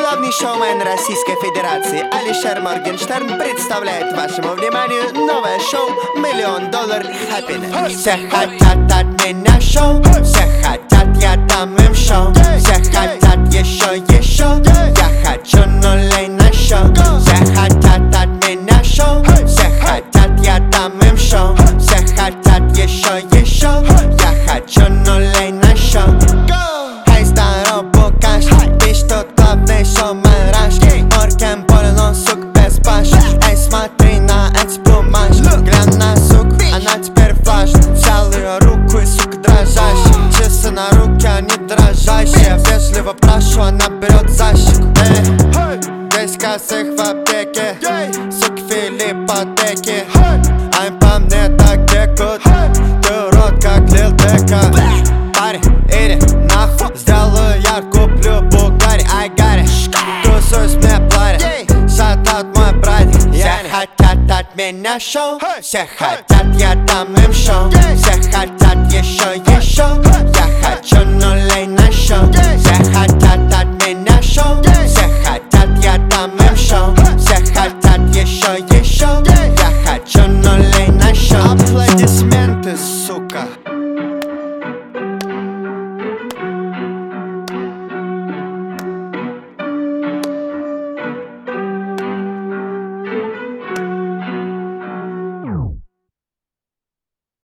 Главный шоумен Российской Федерации Алишер Моргенштерн представляет вашему вниманию новое шоу $1 000 000 Happiness. Все хотят от меня шоу, все хотят, я дам им шоу. Все хотят еще, я хочу нулей на шоу. Все хотят от меня шоу, все хотят, я дам им шоу. Все хотят еще, я хочу нулей на шоу. Эй, здорово, Букаш, бич тут главный шоумен Раш. Оркем полен, он сук без баш. Эй, смотри на эти плюмаж, глянь на сук, она теперь флаш. Взял ее руку и сука дрожащая, часы на руке, они дрожащие. Вежливо прошу, она берет за щеку. Здесь косых в аптеке, суки фили ипотеки. Ай, по мне так текут, ты урод как Лил Дека. Парень, иди нахуй, сделаю я, куплю Бугари, I got it. Тусуюсь, мне платят, шатаут мой братик. Все хотят от меня шоу, все хотят, я дам им шоу. Все